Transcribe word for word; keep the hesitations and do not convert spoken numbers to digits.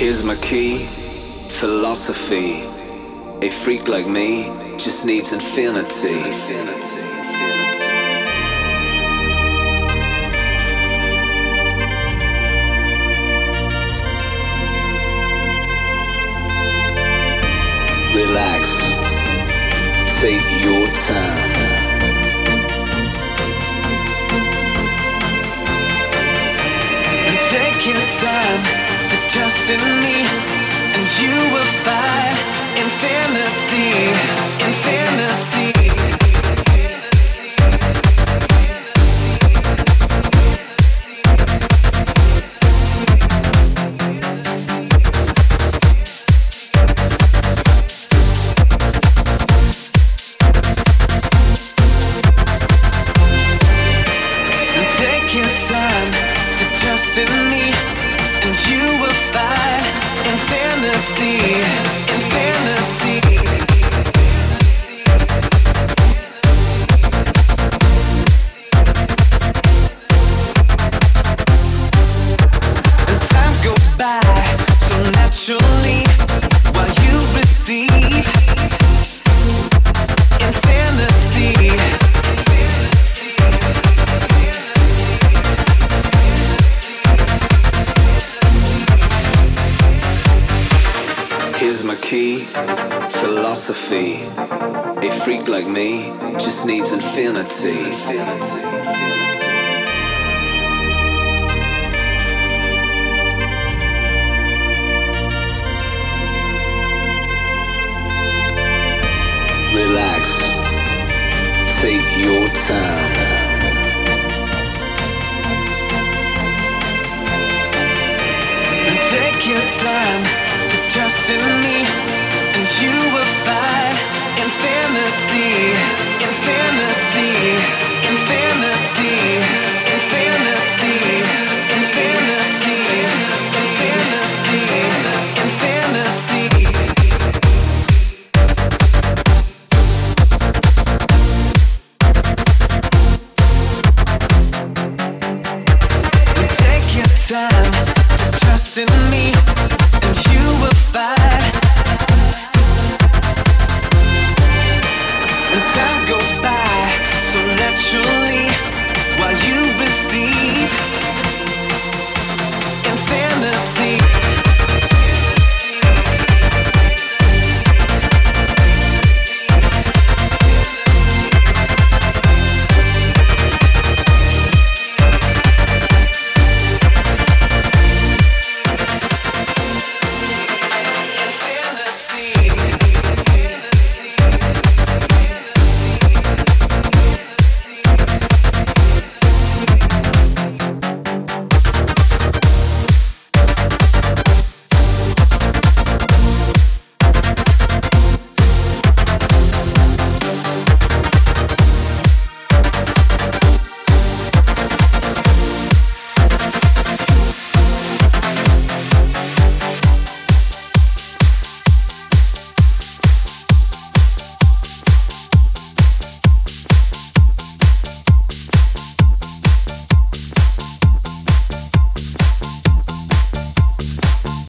Here's my key, philosophy. A freak like me just needs infinity. Relax, take your time. And take your time to trust in me, and you will find infinity, infinity. In me, and you will find infinity, infinity. And time goes by so naturally while you receive infinity. Here's my key, philosophy. A freak like me just needs infinity. Relax, take your time. And take your time to trust in me, and you will find infinity, infinity, infinity, infinity, infinity, infinity, infinity. And take your time to trust in me.